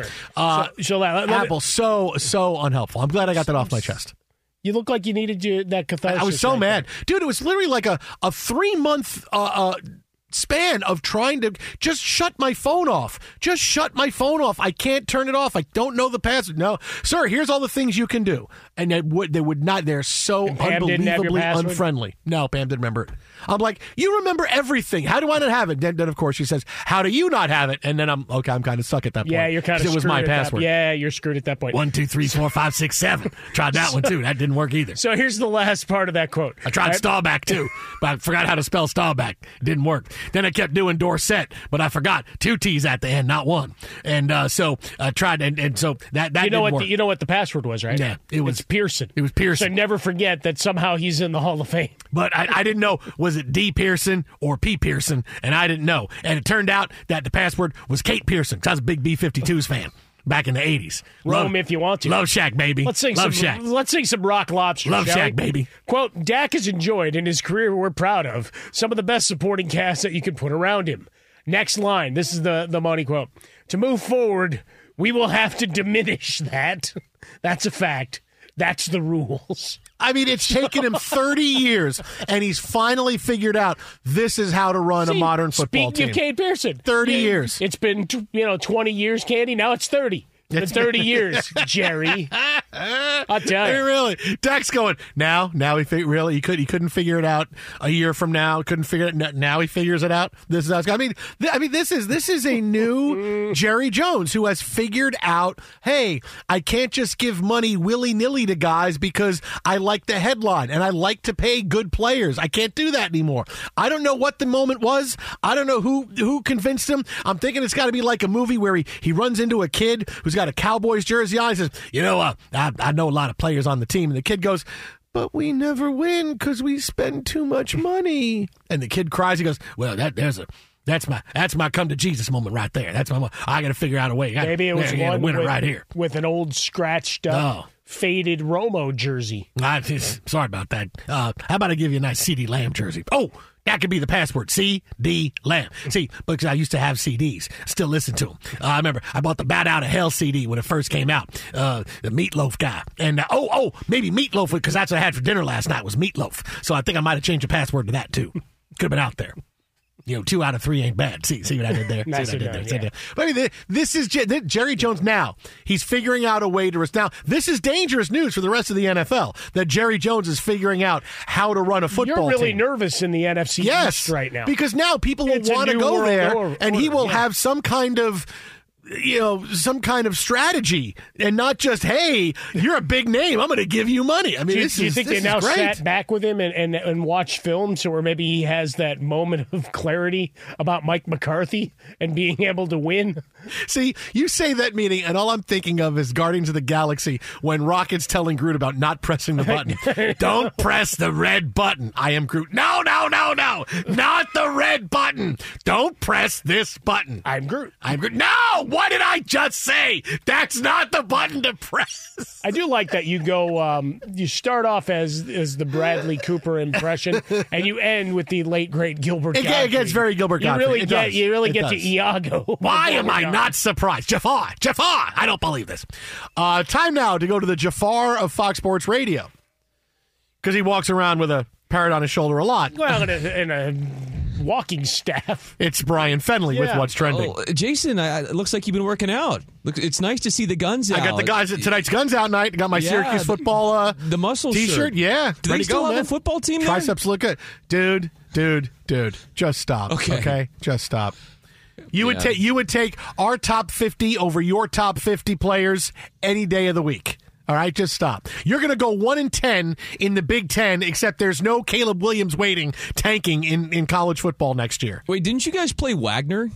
S5: Apple, so unhelpful. I'm glad I got that off my chest.
S8: You look like you needed that catharsis.
S5: I was so mad. Dude, it was literally like a 3-month span of trying to just shut my phone off. Just shut my phone off. I can't turn it off. I don't know the password. No. Sir, here's all the things you can do. And they would not. They're so unbelievably unfriendly. No, Pam didn't remember it. I'm like, you remember everything. How do I not have it? Then of course, she says, how do you not have it? And then I'm kind of stuck at that point.
S8: Yeah, you're kind of screwed.
S5: It was my password.
S8: You're screwed at that point.
S5: 1, 2, 3, 4, 5, 6, 7. Tried that one, too. That didn't work either.
S8: So here's the last part of that quote.
S5: I tried Staubach, too, but I forgot how to spell Staubach. It didn't work. Then I kept doing Dorsett, but I forgot 2 T's at the end, not 1. And so I tried, and so that didn't work.
S8: You know what the password was, right?
S5: Yeah.
S8: It's Pearson.
S5: It was Pearson.
S8: So never forget that somehow he's in the Hall of Fame.
S5: But I didn't know, was it D. Pearson or P. Pearson? And I didn't know. And it turned out that the password was Kate Pearson, because I was a big B-52s fan back in the 80s.
S8: Rome, if you want to.
S5: Love Shack, baby.
S8: Let's sing some Rock Lobster.
S5: Love Shack, baby.
S8: Quote, Dak has enjoyed in his career we're proud of some of the best supporting cast that you can put around him. Next line. This is the money quote. To move forward, we will have to diminish that. That's a fact. That's the rules.
S5: I mean, it's taken him 30 years, and he's finally figured out this is how to run a modern football team.
S8: Speaking of Kate Pearson.
S5: 30 years.
S8: It's been 20 years, Candy. Now it's 30. It's been 30 years, Jerry. I'll tell you.
S5: Really, Dak's going now. He couldn't figure it out a year from now. Couldn't figure it. Now he figures it out. This is. I mean, this is a new Jerry Jones who has figured out. Hey, I can't just give money willy nilly to guys because I like the headline and I like to pay good players. I can't do that anymore. I don't know what the moment was. I don't know who convinced him. I'm thinking it's got to be like a movie where he runs into a kid who's got a Cowboys jersey on. He says, I know a lot of players on the team. And the kid goes, but we never win because we spend too much money. And the kid cries. He goes, well, that's my come to Jesus moment right there. That's my. I got to figure out a way.
S8: Maybe it was one
S5: winner right here
S8: with an old scratched up, faded Romo jersey.
S5: Sorry about that. How about I give you a nice CD Lamb jersey? Oh, that could be the password. CD Lamb. See, because I used to have CDs. Still listen to them. I remember I bought the Bat Out of Hell CD when it first came out. The Meatloaf guy. And maybe Meatloaf, because that's what I had for dinner last night was Meatloaf. So I think I might have changed the password to that too. Could have been out there. 2 out of 3 ain't bad. See what I did there?
S8: Nice
S5: see what
S8: I
S5: did
S8: done,
S5: there? But I mean, this is Jerry Jones now. He's figuring out a way to... Now, this is dangerous news for the rest of the NFL, that Jerry Jones is figuring out how to run a football
S8: You're really
S5: team.
S8: nervous in the NFC East right now.
S5: Because now people will want to go there, and he will have some kind of... some kind of strategy, and not just, hey, you're a big name, I'm going to give you money. I mean,
S8: do you think they now sat back with him and watched films where maybe he has that moment of clarity about Mike McCarthy and being able to win?
S5: See, you say that meeting, and all I'm thinking of is Guardians of the Galaxy when Rocket's telling Groot about not pressing the button. Don't press the red button. I am Groot. No, not the red button. Don't press this button.
S8: I'm Groot.
S5: No! What did I just say? That's not the button to press.
S8: I do like that you go, you start off as the Bradley Cooper impression, and you end with the late, great Gilbert Gottfried.
S5: It gets very Gilbert Gottfried.
S8: You really get to Iago.
S5: Why am I not surprised? Jafar! I don't believe this. Time now to go to the Jafar of Fox Sports Radio. Because he walks around with a parrot on his shoulder a lot.
S8: Well, in a walking staff.
S5: It's Brian Fenley with What's Trending.
S16: Oh, Jason, it looks like you've been working out. Look, it's nice to see the guns out.
S5: I got the guys at tonight's Guns Out night. I got my Syracuse football
S16: the muscle
S5: T-shirt.
S16: Shirt.
S5: Yeah.
S16: Do they still have a football team there?
S5: Triceps look good. Dude. Just stop. Okay? Just stop. You would take our top 50 over your top 50 players any day of the week. All right, just stop. You're going to go 1-10 in the Big Ten, except there's no Caleb Williams tanking in college football next year.
S16: Wait, didn't you guys play Wagner?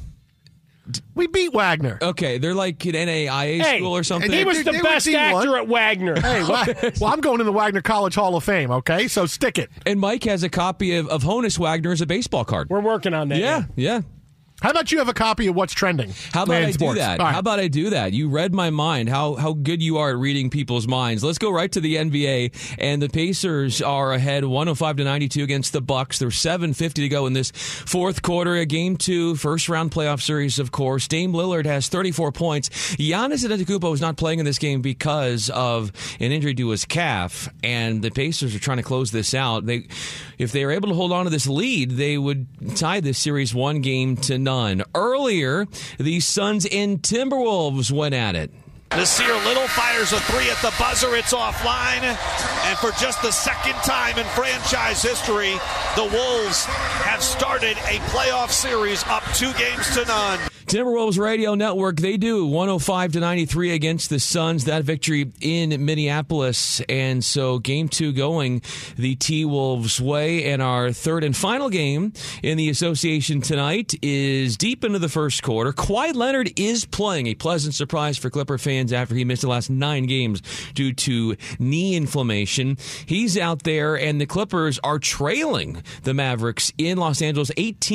S5: We beat Wagner.
S16: Okay, they're like an NAIA school or something.
S8: He was the best actor at Wagner.
S5: Hey, well, I'm going to the Wagner College Hall of Fame, okay? So stick it.
S16: And Mike has a copy of Honus Wagner as a baseball card.
S8: We're working on that.
S16: Yeah.
S5: How about you have a copy of What's Trending?
S16: How about I
S5: sports?
S16: do that?
S5: Right.
S16: How about I do that? You read my mind. How good you are at reading people's minds. Let's go right to the NBA. And the Pacers are ahead 105-92 against the Bucks. There's 7:50 to go in this fourth quarter. A Game 2, first-round playoff series, of course. Dame Lillard has 34 points. Giannis Antetokounmpo is not playing in this game because of an injury to his calf. And the Pacers are trying to close this out. If they are able to hold on to this lead, they would tie this series 1-0. Earlier, the Suns and Timberwolves went at it.
S17: Nasir Little fires a 3 at the buzzer. It's offline. And for just the second time in franchise history, the Wolves have started a playoff series up 2-0.
S16: Timberwolves Radio Network, they do 105-93 against the Suns. That victory in Minneapolis. And so Game 2 going the T-Wolves' way. And our third and final game in the association tonight is deep into the first quarter. Kawhi Leonard is playing, a pleasant surprise for Clipper fans after he missed the last 9 games due to knee inflammation. He's out there, and the Clippers are trailing the Mavericks in Los Angeles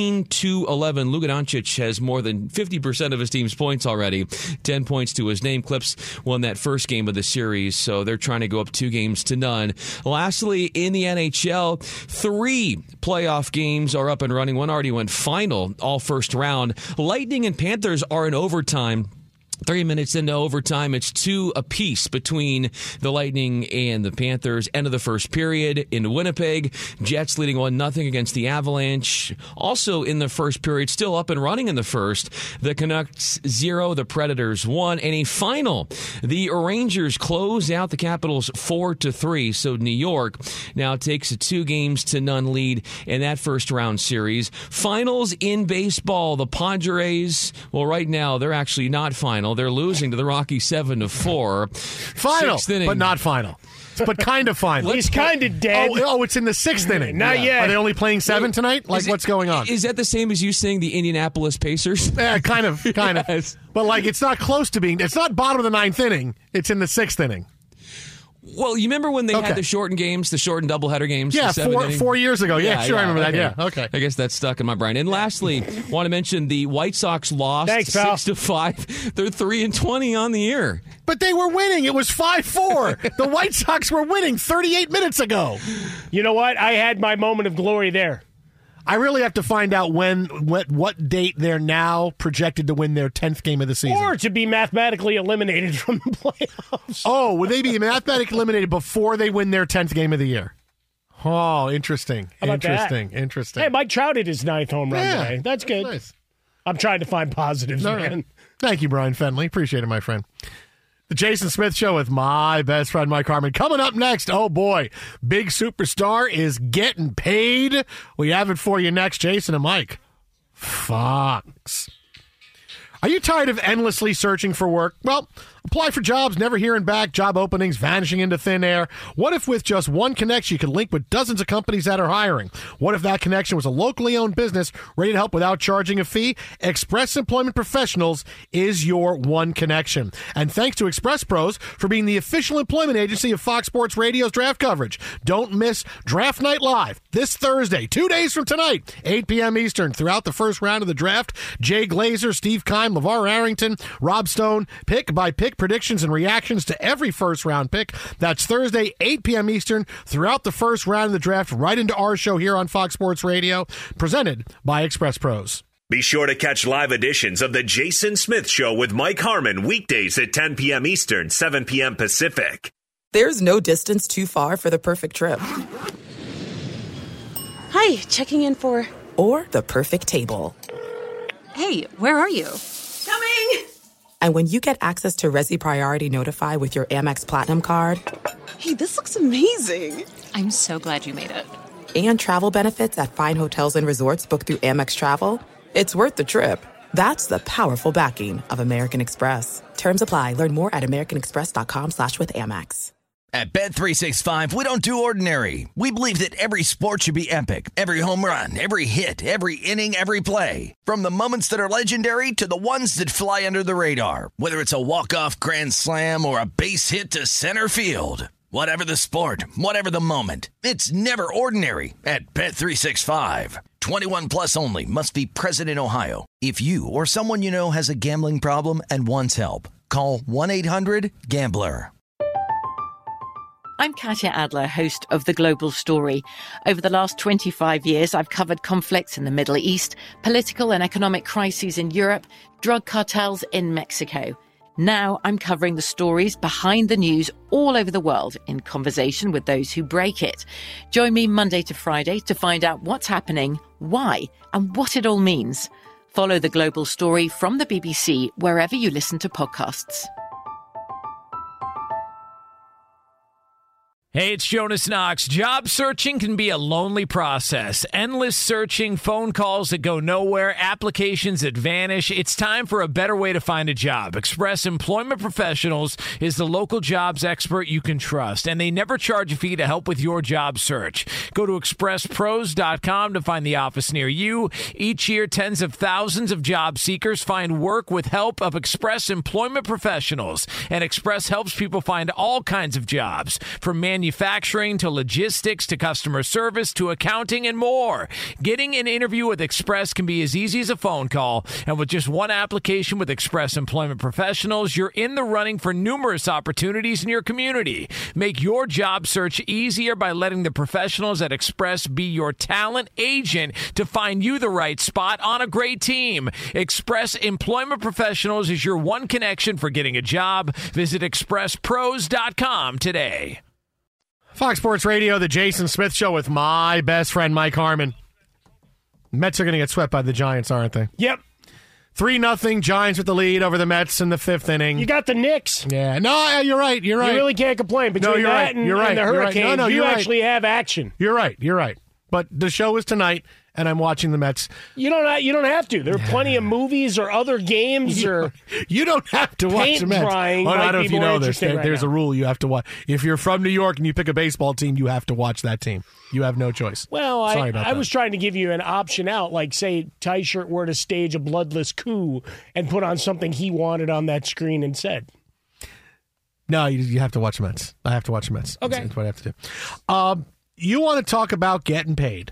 S16: 18-11. Luka Doncic has more than 50% of his team's points already. 10 points to his name. Clips won that first game of the series, so they're trying to go up 2-0. Lastly, in the NHL, 3 playoff games are up and running. One already went final, all first round. Lightning and Panthers are in overtime. 3 minutes into overtime, it's 2 apiece between the Lightning and the Panthers. End of the first period in Winnipeg. Jets leading 1-0 against the Avalanche. Also in the first period, still up and running in the first. The Canucks 0, the Predators 1. And a final. The Rangers close out the Capitals 4-3. So New York now takes a 2-0 lead in that first round series. Finals in baseball. The Padres, well, right now, they're actually not final. They're losing to the Rockies 7-4.
S5: Final, but not final. But kind of final.
S8: He's kind of dead.
S5: Oh, it's in the 6th inning.
S8: Not yet.
S5: Are they only playing 7 tonight? Like, what's going on?
S16: Is that the same as you saying the Indianapolis Pacers?
S5: Yeah, kind of.
S16: Yes.
S5: But, like, it's not close to being. It's not bottom of the 9th inning. It's in the 6th inning.
S16: Well, you remember when they had the shortened games, the shortened doubleheader games?
S5: Yeah, 4 years ago. Yeah, sure, I remember that. Yeah, okay.
S16: I guess that's stuck in my brain. And lastly, want to mention the White Sox lost 6-5. They're 3-20 on the year.
S5: But they were winning. It was 5-4. The White Sox were winning 38 minutes ago.
S8: You know what? I had my moment of glory there.
S5: I really have to find out what date they're now projected to win their 10th game of the season.
S8: Or to be mathematically eliminated from the playoffs.
S5: Oh, would they be mathematically eliminated before they win their 10th game of the year? Oh, interesting.
S8: How about
S5: Interesting.
S8: Hey, Mike Trout hit his 9th home run today. That's good.
S5: Nice.
S8: I'm trying to find positives, man.
S5: Right. Thank you, Brian Fenley. Appreciate it, my friend. The Jason Smith Show with my best friend, Mike Harmon. Coming up next, oh boy, big superstar is getting paid. We have it for you next, Jason and Mike. Fox. Are you tired of endlessly searching for work? Well, apply for jobs, never hearing back, job openings vanishing into thin air. What if with just one connection you could link with dozens of companies that are hiring? What if that connection was a locally owned business ready to help without charging a fee? Express Employment Professionals is your one connection. And thanks to Express Pros for being the official employment agency of Fox Sports Radio's draft coverage. Don't miss Draft Night Live this Thursday, 2 days from tonight, 8 p.m. Eastern. Throughout the first round of the draft, Jay Glazer, Steve Keim, LeVar Arrington, Rob Stone, pick by pick predictions and reactions to every first-round pick. That's Thursday, 8 p.m. Eastern, throughout the first round of the draft, right into our show here on Fox Sports Radio, presented by Express Pros.
S7: Be sure to catch live editions of The Jason Smith Show with Mike Harmon weekdays at 10 p.m. Eastern, 7 p.m. Pacific.
S1: There's no distance too far for the perfect trip.
S18: Hi, checking in for...
S1: Or the perfect table.
S18: Hey, where are you?
S13: Coming!
S1: And when you get access to Resi Priority Notify with your Amex Platinum card...
S18: Hey, this looks amazing. I'm so glad you made it.
S1: And travel benefits at fine hotels and resorts booked through Amex Travel, it's worth the trip. That's the powerful backing of American Express. Terms apply. Learn more at americanexpress.com/withAmex.
S3: At Bet365, we don't do ordinary. We believe that every sport should be epic. Every home run, every hit, every inning, every play. From the moments that are legendary to the ones that fly under the radar. Whether it's a walk-off grand slam or a base hit to center field. Whatever the sport, whatever the moment. It's never ordinary at Bet365. 21 plus only. Must be present in Ohio. If you or someone you know has a gambling problem and wants help, call 1-800-GAMBLER.
S19: I'm Katya Adler, host of The Global Story. Over the last 25 years, I've covered conflicts in the Middle East, political and economic crises in Europe, drug cartels in Mexico. Now I'm covering the stories behind the news all over the world in conversation with those who break it. Join me Monday to Friday to find out what's happening, why, and what it all means. Follow The Global Story from the BBC wherever you listen to podcasts.
S4: Hey, it's Jonas Knox. Job searching can be a lonely process. Endless searching, phone calls that go nowhere, applications that vanish. It's time for a better way to find a job. Express Employment Professionals is the local jobs expert you can trust, and they never charge a fee to help with your job search. Go to expresspros.com to find the office near you. Each year, tens of thousands of job seekers find work with help of Express Employment Professionals, and Express helps people find all kinds of jobs, from manufacturing manufacturing to logistics to customer service to accounting and more. Getting an interview with Express can be as easy as a phone call. And with just one application with Express Employment Professionals, you're in the running for numerous opportunities in your community. Make your job search easier by letting the professionals at Express be your talent agent to find you the right spot on a great team. Express Employment Professionals is your one connection for getting a job. Visit expresspros.com today.
S5: Fox Sports Radio, the Jason Smith Show with my best friend Mike Harmon. Mets are going to get swept by the Giants, aren't they?
S8: Yep.
S5: 3-0, Giants with the lead over the Mets in the 5th inning.
S8: You got the Knicks.
S5: Yeah. No, you're right. You
S8: really can't complain. Between that and the Hurricanes, you actually have action.
S5: You're right. But the show is tonight, and I'm watching the Mets.
S8: You don't have to. There are plenty of movies or other games
S5: you don't have to watch the Mets.
S8: Drying
S5: I don't know if you know this. There's
S8: a
S5: rule you have to watch. If you're from New York and you pick a baseball team, you have to watch that team. You have no choice.
S8: Well, I was trying to give you an option out, like say Teichert were to stage a bloodless coup and put on something he wanted on that screen instead.
S5: No, you have to watch the Mets. I have to watch the Mets.
S8: Okay.
S5: That's what I have to do. You want to talk about getting paid.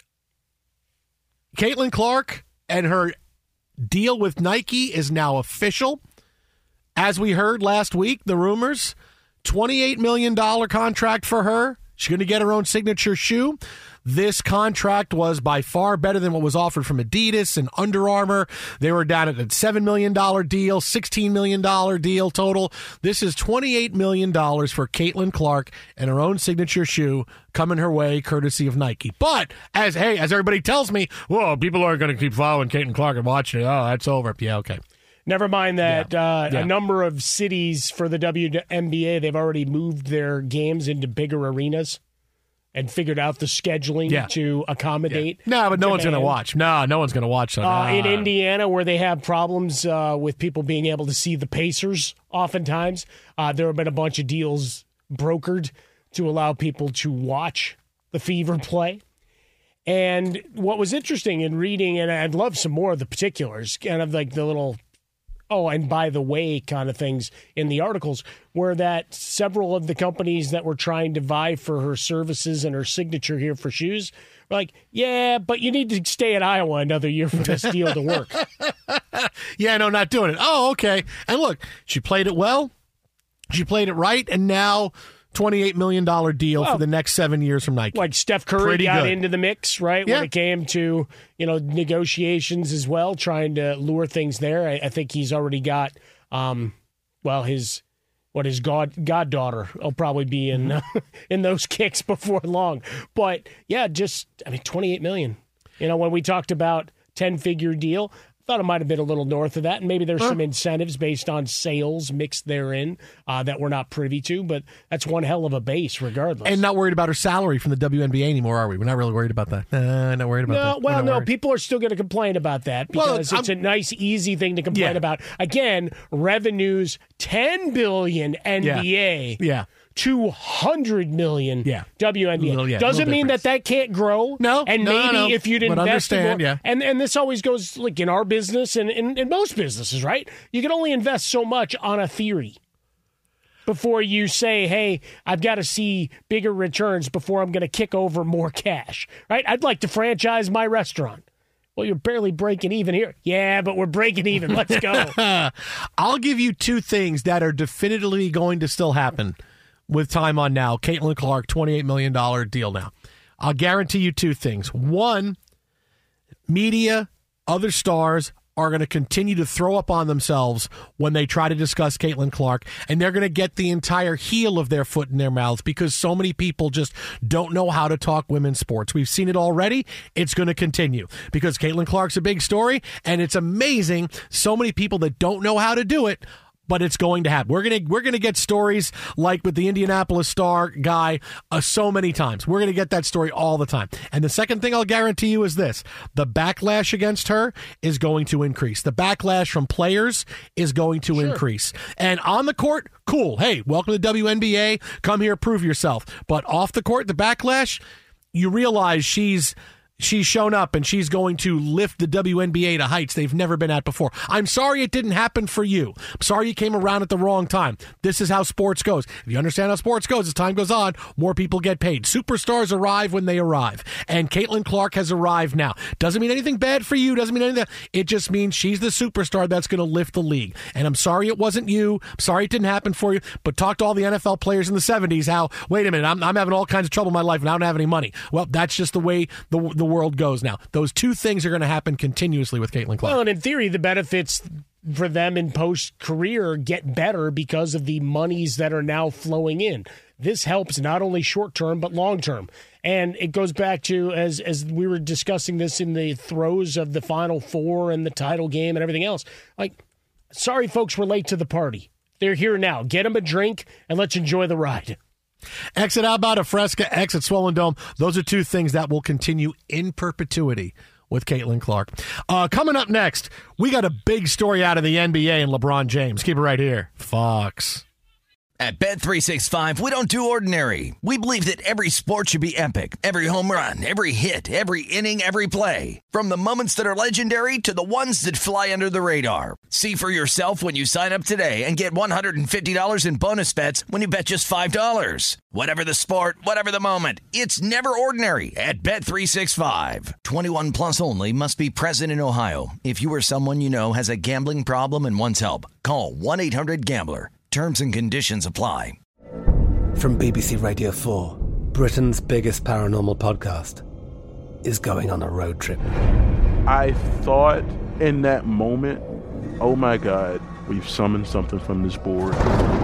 S5: Caitlin Clark and her deal with Nike is now official. As we heard last week, the rumors, $28 million contract for her. She's going to get her own signature shoe. This contract was by far better than what was offered from Adidas and Under Armour. They were down at a $7 million deal, $16 million deal total. This is $28 million for Caitlin Clark and her own signature shoe coming her way, courtesy of Nike. But, as everybody tells me, whoa, people aren't going to keep following Caitlin Clark and watching it. Oh, that's over. Yeah, okay.
S8: Never mind that a number of cities for the WNBA, they've already moved their games into bigger arenas and figured out the scheduling to accommodate.
S5: No, but no one's going to watch. No one's going to watch that.
S8: In Indiana, where they have problems with people being able to see the Pacers oftentimes, there have been a bunch of deals brokered to allow people to watch the Fever play. And what was interesting in reading, and I'd love some more of the particulars, kind of like the little and by the way kind of things in the articles, were that several of the companies that were trying to vie for her services and her signature here for shoes were like, yeah, but you need to stay in Iowa another year for this deal to work.
S5: Yeah, no, not doing it. Oh, okay. And look, she played it well. She played it right. And now $28 million deal for the next 7 years from Nike.
S8: Like Steph Curry got into the mix, right? Yeah. When it came to, negotiations as well, trying to lure things there. I think he's already got, his goddaughter will probably be in in those kicks before long. But yeah, $28 million. When we talked about 10-figure deal, thought it might have been a little north of that, and maybe there's some incentives based on sales mixed therein that we're not privy to, but that's one hell of a base regardless.
S5: And not worried about her salary from the WNBA anymore, are we? We're not really worried about that. Not worried about that.
S8: No, people are still going to complain about that because it's a nice, easy thing to complain about. Again, revenues, $10 billion NBA.
S5: Yeah.
S8: $200 million WNBA.
S5: Doesn't
S8: mean that can't grow.
S5: No.
S8: And maybe if you'd invest more.
S5: Yeah.
S8: And this always goes like in our business and in most businesses, right? You can only invest so much on a theory before you say, hey, I've got to see bigger returns before I'm going to kick over more cash, right? I'd like to franchise my restaurant. Well, you're barely breaking even here. Yeah, but we're breaking even. Let's go.
S5: I'll give you two things that are definitively going to still happen with time on now. Caitlin Clark, $28 million deal now. I'll guarantee you two things. One, media, other stars are going to continue to throw up on themselves when they try to discuss Caitlin Clark, and they're going to get the entire heel of their foot in their mouths because so many people just don't know how to talk women's sports. We've seen it already. It's going to continue because Caitlin Clark's a big story, and it's amazing so many people that don't know how to do it, but it's going to happen. We're gonna get stories like with the Indianapolis Star guy so many times. We're gonna get that story all the time. And the second thing I'll guarantee you is this: the backlash against her is going to increase. The backlash from players is going to increase. And on the court, cool. Hey, welcome to WNBA. Come here, prove yourself. But off the court, the backlash, you realize she's She's shown up and she's going to lift the WNBA to heights they've never been at before. I'm sorry it didn't happen for you. I'm sorry you came around at the wrong time. This is how sports goes. If you understand how sports goes, as time goes on, more people get paid. Superstars arrive when they arrive. And Caitlin Clark has arrived now. Doesn't mean anything bad for you. Doesn't mean anything. It just means she's the superstar that's going to lift the league. And I'm sorry it wasn't you. I'm sorry it didn't happen for you. But talk to all the NFL players in the 70s how, wait a minute, I'm having all kinds of trouble in my life and I don't have any money. Well, that's just the way the world goes now. Those two things are going to happen continuously with Caitlin Clark.
S8: Well, and in theory, the benefits for them in post-career get better because of the monies that are now flowing in. This helps not only short-term, but long-term. And it goes back to, as we were discussing this in the throes of the Final Four and the title game and everything else, like, sorry folks were late to the party. They're here now. Get them a drink and let's enjoy the ride.
S5: Exit Outbound, a Fresca, exit Swollen Dome. Those are two things that will continue in perpetuity with Caitlin Clark. Coming up next, we got a big story out of the NBA and LeBron James. Keep it right here. Fox.
S3: At Bet365, we don't do ordinary. We believe that every sport should be epic. Every home run, every hit, every inning, every play. From the moments that are legendary to the ones that fly under the radar. See for yourself when you sign up today and get $150 in bonus bets when you bet just $5. Whatever the sport, whatever the moment, it's never ordinary at Bet365. 21 plus only. Must be present in Ohio. If you or someone you know has a gambling problem and wants help, call 1-800-GAMBLER. Terms and conditions apply.
S11: From BBC Radio 4, Britain's biggest paranormal podcast is going on a road trip.
S12: I thought in that moment, oh my God, we've summoned something from this board.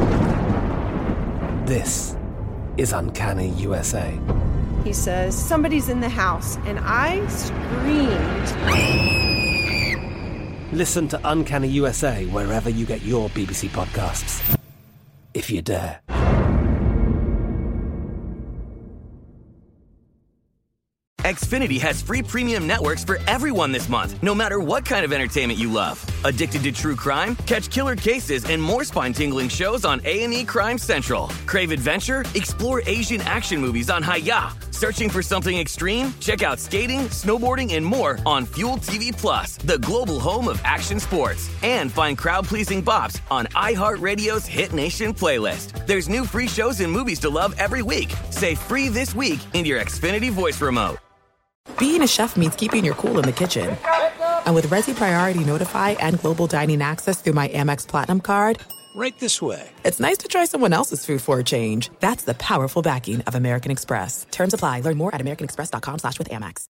S11: This is Uncanny USA.
S13: He says, somebody's in the house, and I screamed.
S11: Listen to Uncanny USA wherever you get your BBC podcasts, if you dare.
S20: Xfinity has free premium networks for everyone this month, no matter what kind of entertainment you love. Addicted to true crime? Catch killer cases and more spine-tingling shows on A&E Crime Central. Crave adventure? Explore Asian action movies on Hi-YAH. Searching for something extreme? Check out skating, snowboarding, and more on Fuel TV Plus, the global home of action sports. And find crowd-pleasing bops on iHeartRadio's Hit Nation playlist. There's new free shows and movies to love every week. Say free this week in your Xfinity voice remote.
S1: Being a chef means keeping your cool in the kitchen. And with Resi Priority Notify and Global Dining Access through my Amex Platinum card,
S21: right this way.
S1: It's nice to try someone else's food for a change. That's the powerful backing of American Express. Terms apply. Learn more at americanexpress.com/withAmex.